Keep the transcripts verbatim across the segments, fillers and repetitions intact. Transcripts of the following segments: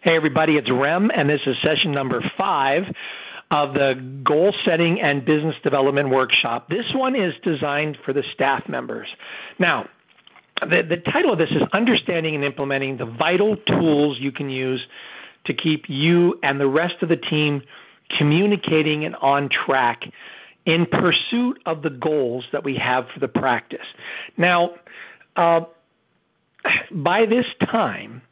Hey, everybody, it's Rem, and this is session number five of the Goal Setting and Business Development Workshop. This one is designed for the staff members. Now, the, the title of this is Understanding and Implementing the Vital Tools You Can Use to Keep You and the Rest of the Team Communicating and on track in pursuit of the goals that we have for the practice. Now, uh, by this time,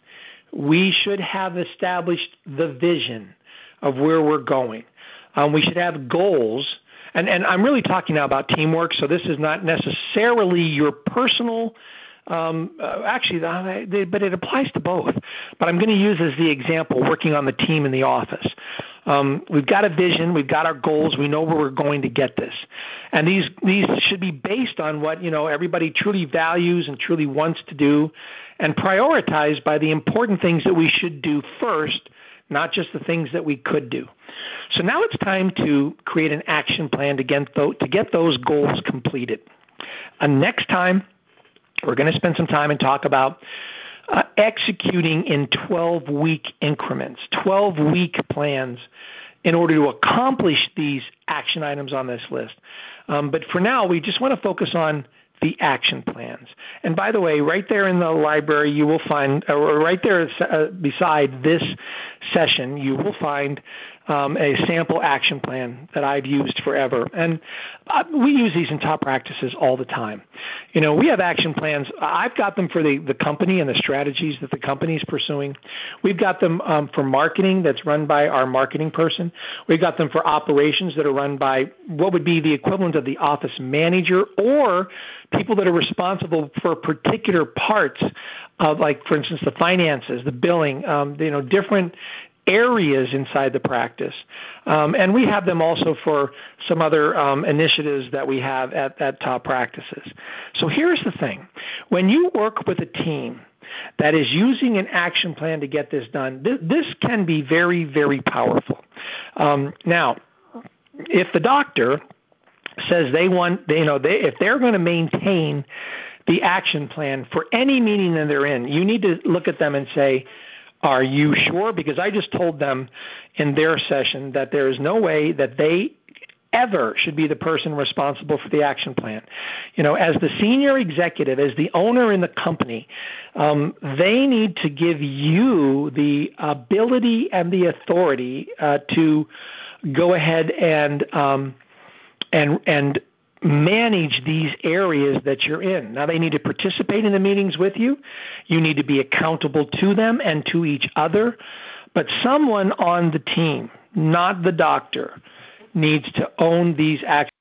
we should have established the vision of where we're going. Um, we should have goals, and, and I'm really talking now about teamwork, so this is not necessarily your personal, um, uh, actually, uh, they, but it applies to both. But I'm going to use as the example working on the team in the office. Um, we've got a vision, we've got our goals, we know where we're going to get this. And these these should be based on what, you know, everybody truly values and truly wants to do, and prioritized by the important things that we should do first, not just the things that we could do. So now it's time to create an action plan to get those, to get those goals completed. Uh, next time, we're going to spend some time and talk about uh, executing in twelve-week increments, twelve-week plans in order to accomplish these action items on this list. Um, but for now, we just want to focus on the action plans. And by the way, right there in the library, you will find, or right there uh, beside this session, you will find um, a sample action plan that I've used forever. And uh, we use these in top practices all the time. You know, we have action plans. I've got them for the, the company and the strategies that the company is pursuing. We've got them um, for marketing that's run by our marketing person. We've got them for operations that are run by what would be the equivalent of the office manager, or people that are responsible for particular parts of, like, for instance, the finances, the billing, um, you know, different areas inside the practice. Um, and we have them also for some other um, initiatives that we have at, at Top Practices. So here's the thing. When you work with a team that is using an action plan to get this done, th- this can be very, very powerful. Um, now, if the doctor says they want, they, you know, they, if they're going to maintain the action plan for any meeting that they're in, you need to look at them and say, are you sure? Because I just told them in their session that there is no way that they ever should be the person responsible for the action plan. You know, as the senior executive, as the owner in the company, um, they need to give you the ability and the authority uh, to go ahead and um, and and manage these areas that you're in. Now, they need to participate in the meetings with you. You need to be accountable to them and to each other. But someone on the team, not the doctor, needs to own these actions.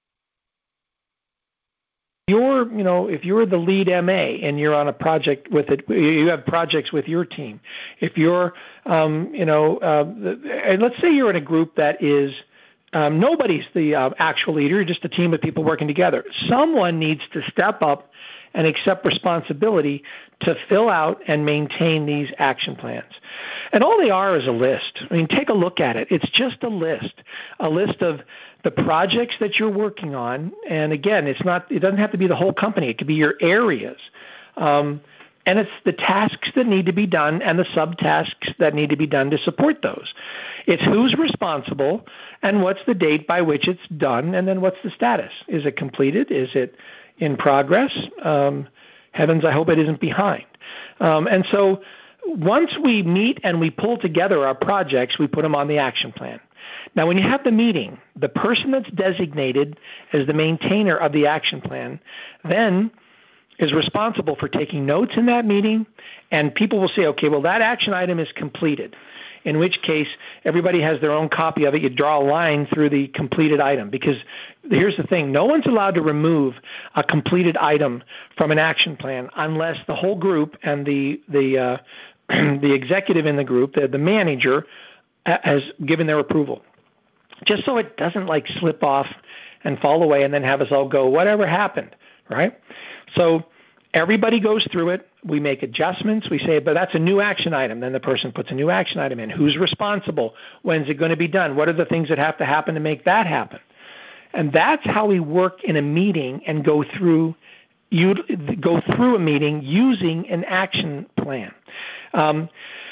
You're, you know, if you're the lead M A and you're on a project with it, you have projects with your team. If you're, um, you know, uh, and let's say you're in a group that is Um, nobody's the uh, actual leader, just a team of people working together. Someone needs to step up and accept responsibility to fill out and maintain these action plans. And all they are is a list. I mean, take a look at it. It's just a list, a list of the projects that you're working on. And again, it's not, it doesn't have to be the whole company. It could be your areas. Um, And it's the tasks that need to be done and the subtasks that need to be done to support those. It's who's responsible and what's the date by which it's done, and then what's the status. Is it completed? Is it in progress? Um, heavens, I hope it isn't behind. Um, and so once we meet and we pull together our projects, we put them on the action plan. Now, when you have the meeting, the person that's designated as the maintainer of the action plan then is responsible for taking notes in that meeting, and people will say, okay, well, that action item is completed, in which case everybody has their own copy of it. You draw a line through the completed item, because here's the thing. No one's allowed to remove a completed item from an action plan unless the whole group and the the uh, the executive in the group, the, the manager, has given their approval, just so it doesn't like slip off and fall away and then have us all go, whatever happened, right? So everybody goes through it. We make adjustments. We say, but that's a new action item. Then the person puts a new action item in. Who's responsible? When's it going to be done? What are the things that have to happen to make that happen? And that's how we work in a meeting and go through you go through a meeting using an action plan. Um,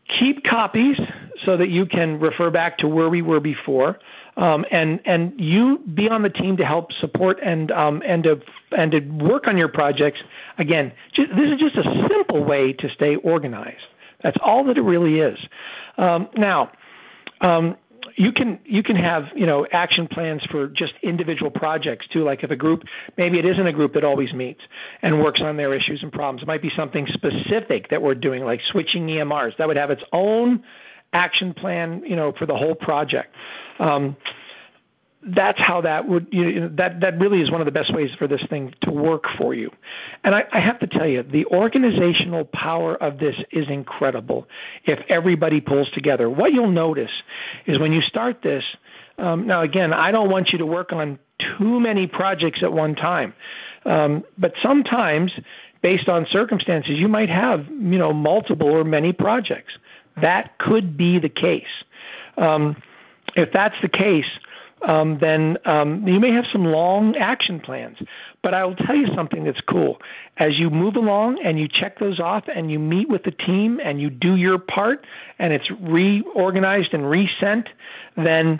keep copies so that you can refer back to where we were before, um, and and you be on the team to help support and um, and to and to work on your projects. Again, just, this is just a simple way to stay organized. That's all that it really is. Um, now. Um, You can you can have you know action plans for just individual projects too. Like if a group, maybe it isn't a group that always meets and works on their issues and problems. It might be something specific that we're doing, like switching E M Rs. That would have its own action plan, you know, for the whole project. Um, that's how that would you know, that that really is one of the best ways for this thing to work for you. And I, I have to tell you, the organizational power of this is incredible if everybody pulls together. What you'll notice is when you start this, um, now again, I don't want you to work on too many projects at one time, um, but sometimes based on circumstances, you might have you know multiple or many projects. That could be the case. Um, if that's the case, Um, then um, you may have some long action plans. But I will tell you something that's cool. As you move along and you check those off and you meet with the team and you do your part and it's reorganized and resent, then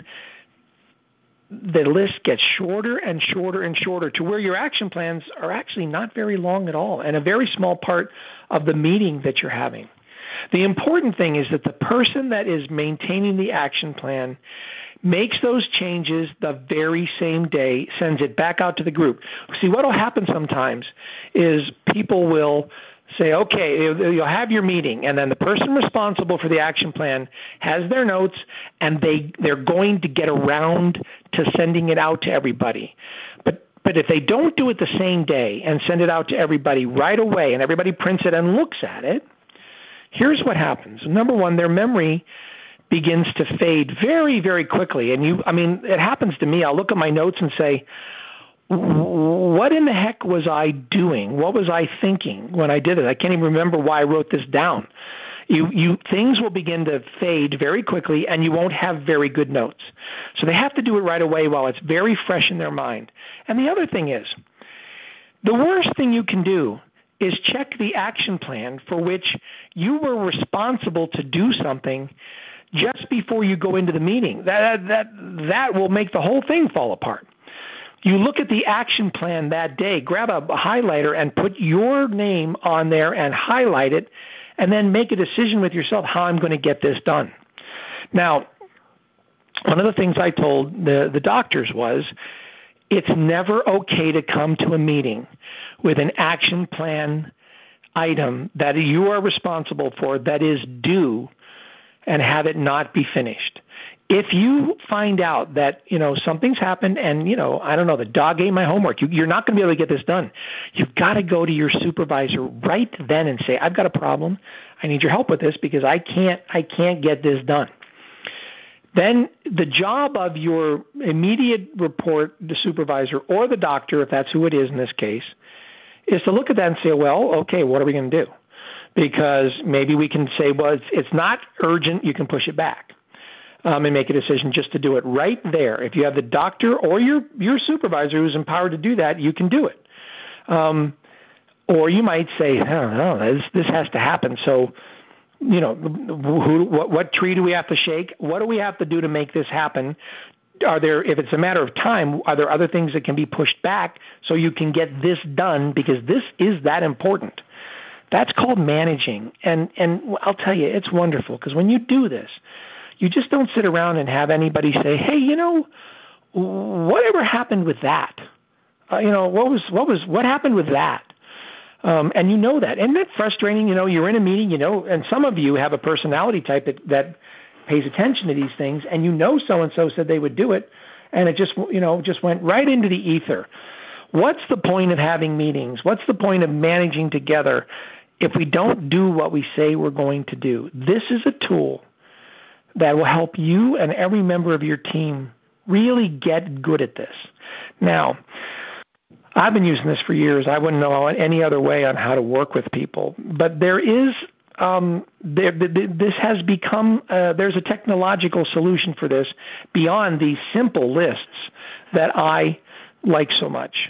the list gets shorter and shorter and shorter to where your action plans are actually not very long at all and a very small part of the meeting that you're having. The important thing is that the person that is maintaining the action plan makes those changes the very same day, sends it back out to the group. See, what will happen sometimes is people will say, okay, you'll have your meeting, and then the person responsible for the action plan has their notes, and they, they're going to get around to sending it out to everybody. But But if they don't do it the same day and send it out to everybody right away, and everybody prints it and looks at it, here's what happens. Number one, their memory begins to fade very, very quickly. And you, I mean, it happens to me. I'll look at my notes and say, what in the heck was I doing? What was I thinking when I did it? I can't even remember why I wrote this down. You, you, things will begin to fade very quickly, and you won't have very good notes. So they have to do it right away while it's very fresh in their mind. And the other thing is, the worst thing you can do is check the action plan for which you were responsible to do something just before you go into the meeting. That, that, that will make the whole thing fall apart. You look at the action plan that day, grab a highlighter and put your name on there and highlight it, and then make a decision with yourself how I'm going to get this done. Now, one of the things I told the, the doctors was, it's never okay to come to a meeting with an action plan item that you are responsible for that is due and have it not be finished. If you find out that, you know, something's happened and, you know, I don't know, the dog ate my homework, you, you're not going to be able to get this done. You've got to go to your supervisor right then and say, I've got a problem. I need your help with this because I can't, I can't get this done. Then the job of your immediate report, the supervisor or the doctor, if that's who it is in this case, is to look at that and say, well, okay, what are we going to do? Because maybe we can say, well, it's, it's not urgent, you can push it back. Um, and make a decision just to do it right there. If you have the doctor or your, your supervisor who's empowered to do that, you can do it. Um, or you might say, I don't know, this, this has to happen. So, you know, who, what, what tree do we have to shake? What do we have to do to make this happen? Are there, if it's a matter of time, are there other things that can be pushed back so you can get this done because this is that important? That's called managing. And, and I'll tell you, it's wonderful because when you do this, you just don't sit around and have anybody say, hey, you know, whatever happened with that? Uh, you know, what was, what was, what happened with that? Um, and you know that. Isn't that frustrating? You know, you're in a meeting, you know, and some of you have a personality type that, that pays attention to these things, and you know so-and-so said they would do it, and it just, you know, just went right into the ether. What's the point of having meetings? What's the point of managing together if we don't do what we say we're going to do? This is a tool that will help you and every member of your team really get good at this. Now, I've been using this for years. I wouldn't know any other way on how to work with people. But there is, um, there, this has become, uh, there's a technological solution for this beyond these simple lists that I like so much.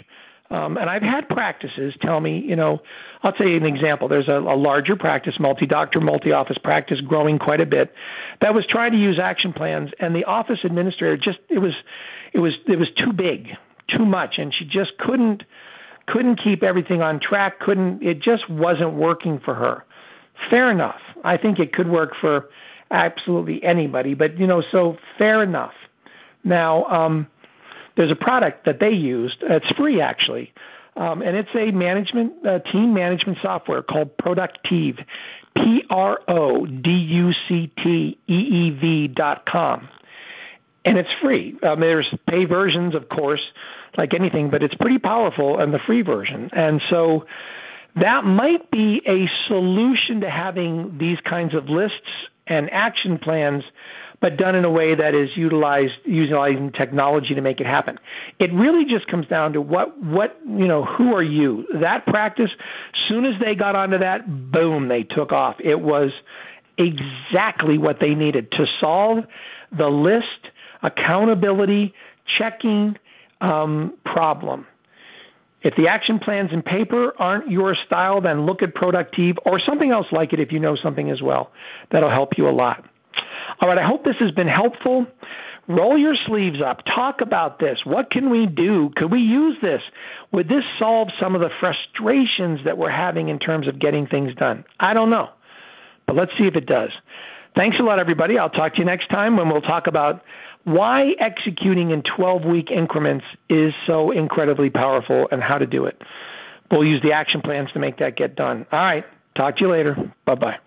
Um, and I've had practices tell me, you know, I'll tell you an example. There's a, a larger practice, multi-doctor, multi-office practice, growing quite a bit, that was trying to use action plans, and the office administrator just it was, it was it was too big, too much, and she just couldn't couldn't keep everything on track. Couldn't it just wasn't working for her. Fair enough. I think it could work for absolutely anybody, but you know, so fair enough. Now. Um, There's a product that they used. It's free, actually, um, and it's a management uh, team management software called Producteev, P R O D U C T E E V dot com, and it's free. Um, there's pay versions, of course, like anything, but it's pretty powerful in the free version, and so that might be a solution to having these kinds of lists and action plans, but done in a way that is utilized utilizing technology to make it happen. It really just comes down to what what you know. Who are you? That practice, soon as they got onto that, boom, they took off. It was exactly what they needed to solve the list, accountability, checking um, problem. If the action plans in paper aren't your style, then look at Producteev or something else like it if you know something as well. That'll help you a lot. All right, I hope this has been helpful. Roll your sleeves up. Talk about this. What can we do? Could we use this? Would this solve some of the frustrations that we're having in terms of getting things done? I don't know, but let's see if it does. Thanks a lot, everybody. I'll talk to you next time when we'll talk about why executing in twelve-week increments is so incredibly powerful and how to do it. We'll use the action plans to make that get done. All right. Talk to you later. Bye-bye.